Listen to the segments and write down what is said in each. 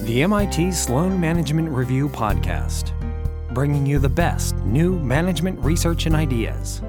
the MIT Sloan Management Review podcast, bringing you the best new management research and ideas.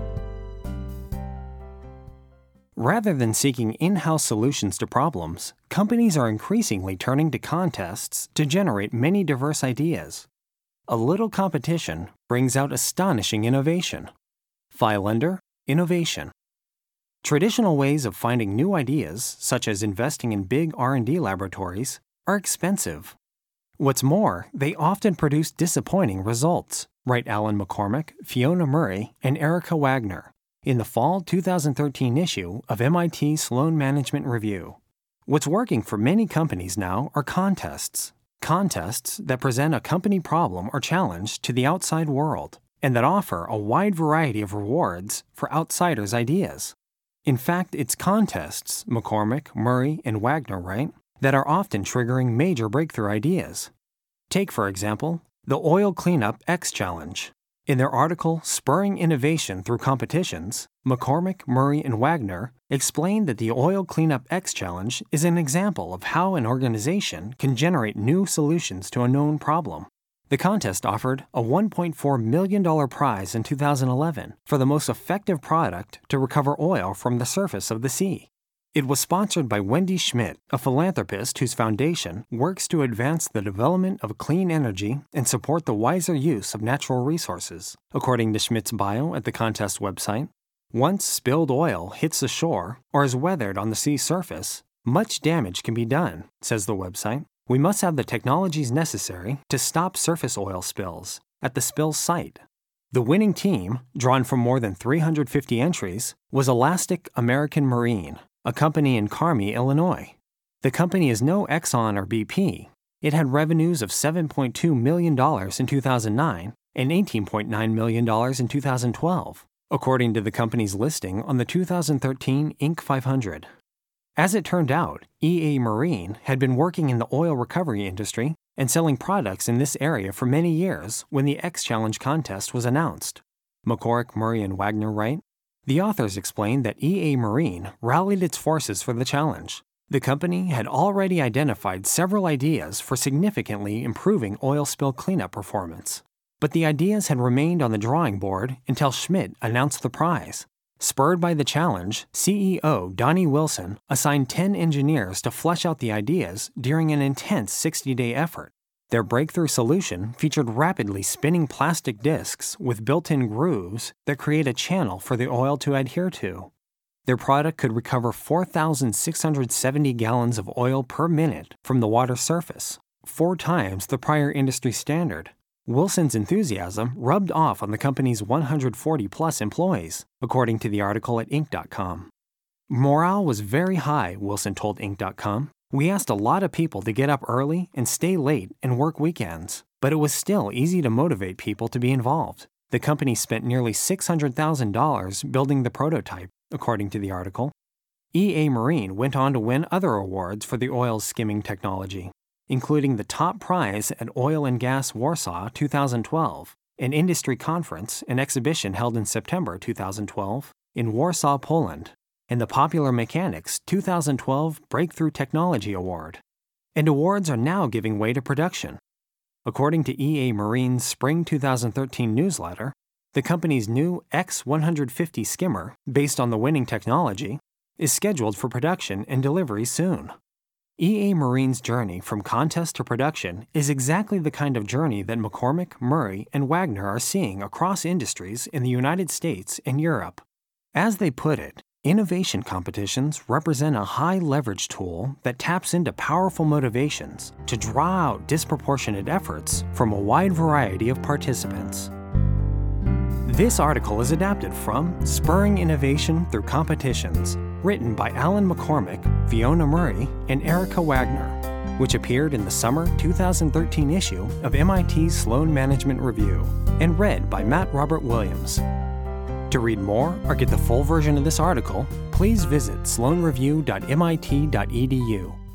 Rather than seeking in-house solutions to problems, companies are increasingly turning to contests to generate many diverse ideas. A little competition brings out astonishing innovation. Philender Innovation. Traditional ways of finding new ideas, such as investing in big R&D laboratories, are expensive. What's more, they often produce disappointing results, write Alan McCormick, Fiona Murray, and Erica Wagner in the fall 2013 issue of MIT Sloan Management Review. What's working for many companies now are contests. Contests that present a company problem or challenge to the outside world, and that offer a wide variety of rewards for outsiders' ideas. In fact, it's contests, McCormick, Murray, and Wagner write, that are often triggering major breakthrough ideas. Take, for example, the Oil Cleanup X Challenge. In their article, Spurring Innovation Through Competitions, McCormick, Murray, and Wagner explained that the Oil Cleanup X Challenge is an example of how an organization can generate new solutions to a known problem. The contest offered a $1.4 million prize in 2011 for the most effective product to recover oil from the surface of the sea. It was sponsored by Wendy Schmidt, a philanthropist whose foundation works to advance the development of clean energy and support the wiser use of natural resources. According to Schmidt's bio at the contest website, once spilled oil hits the shore or is weathered on the sea surface, much damage can be done, says the website. We must have the technologies necessary to stop surface oil spills at the spill site. The winning team, drawn from more than 350 entries, was Elastic American Marine, a company in Carmi, Illinois. The company is no Exxon or BP. It had revenues of $7.2 million in 2009 and $18.9 million in 2012, according to the company's listing on the 2013 Inc. 500. As it turned out, EA Marine had been working in the oil recovery industry and selling products in this area for many years when the X Challenge contest was announced. McCormick, Murray, and Wagner write, the authors explained that EA Marine rallied its forces for the challenge. The company had already identified several ideas for significantly improving oil spill cleanup performance, but the ideas had remained on the drawing board until Schmidt announced the prize. Spurred by the challenge, CEO Donnie Wilson assigned 10 engineers to flesh out the ideas during an intense 60-day effort. Their breakthrough solution featured rapidly spinning plastic discs with built-in grooves that create a channel for the oil to adhere to. Their product could recover 4,670 gallons of oil per minute from the water surface, 4 times the prior industry standard. Wilson's enthusiasm rubbed off on the company's 140-plus employees, according to the article at Inc.com. Morale was very high, Wilson told Inc.com. We asked a lot of people to get up early and stay late and work weekends, but it was still easy to motivate people to be involved. The company spent nearly $600,000 building the prototype, according to the article. EA Marine went on to win other awards for the oil skimming technology, including the top prize at Oil and Gas Warsaw 2012, an industry conference and exhibition held in September 2012 in Warsaw, Poland, and the Popular Mechanics 2012 Breakthrough Technology Award. And awards are now giving way to production. According to EA Marine's Spring 2013 newsletter, the company's new X150 skimmer, based on the winning technology, is scheduled for production and delivery soon. EA Marine's journey from contest to production is exactly the kind of journey that McCormick, Murray, and Wagner are seeing across industries in the United States and Europe. As they put it, innovation competitions represent a high-leverage tool that taps into powerful motivations to draw out disproportionate efforts from a wide variety of participants. This article is adapted from Spurring Innovation Through Competitions, written by Alan McCormick, Fiona Murray, and Erica Wagner, which appeared in the summer 2013 issue of MIT's Sloan Management Review, and read by Matt Robert Williams. To read more or get the full version of this article, please visit sloanreview.mit.edu.